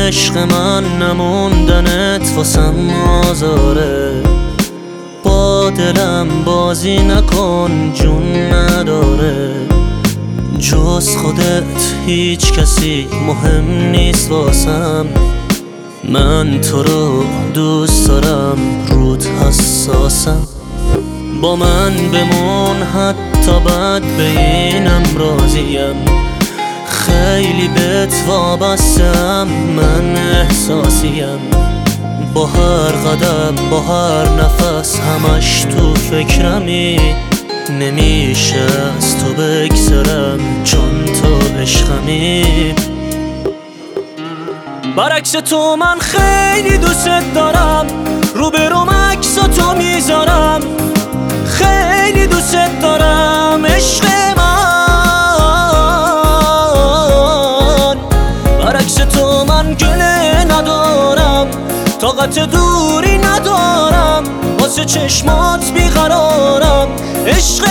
عشق من نموندنت واسم آزاره. با دلم بازی نکن جون نداره، جز خودت هیچ کسی مهم نیست واسم. من تو رو دوست دارم، رود حساسم. با من بمون حتی بد به اینم راضیم. خیلی بهت وابستم، من احساسیم. با هر قدم با هر نفس همش تو فکرمی. نمیشه از تو بگذرم چون تو عشقمی. برعکس تو من خیلی دوست دارم، روبروم عکساتو میذارم. خیلی دوست دارم عشق من. برعکس تو من گله ندارم، طاقت دوری ندارم، واسه چشمات بیقرارم عشق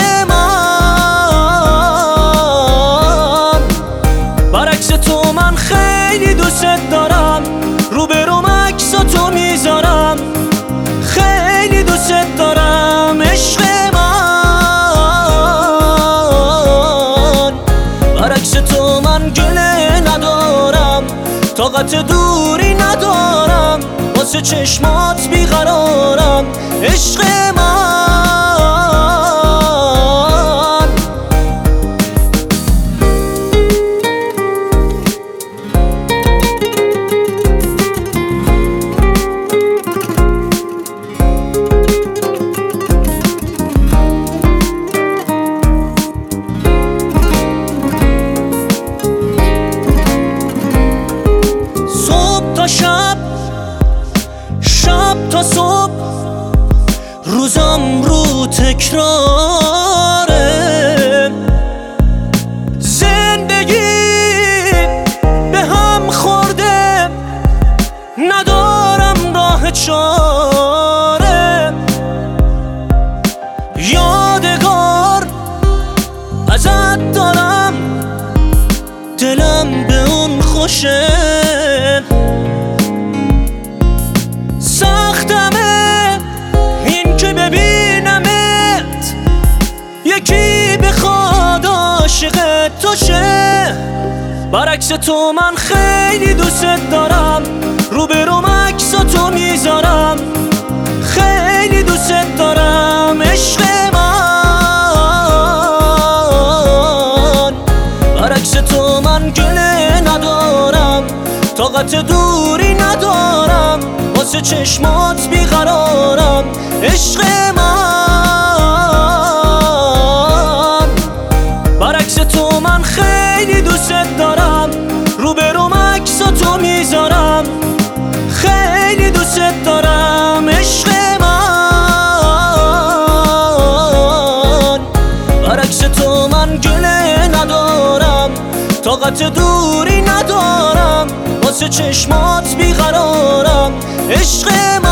من. برعکس تو من خیلی دوست دارم، روبروم عکساتو میذارم. خیلی دوست دارم عشق من. برعکس تو من گله ندارم، طاقت دوری ندارم، واسه چشمات بیقرارم عشق من. صبح تا شب، شب تا صبح، روزم رو تکراره. زندگی به هم خورده، ندارم راه چاره. یادگار ازت دارم، دلم به اون خوشه. سختمه این که ببینمت، یکی بخواد عاشق تو شه. برعکس تو من خیلی دوست دارم، روبروم عکساتو میذارم. خیلی دوست دارم عشق من. برعکس تو من گله ندارم، طاقت دوری ندارم، واسه چشمات بیقرارم عشق من. برعکس تو من خیلی دوست دارم، روبروم عکساتو میذارم. خیلی دوست دارم عشق من. برعکس تو من گله ندارم، طاقت دوری ندارم، واسه چشمات بیقرارم عشق من.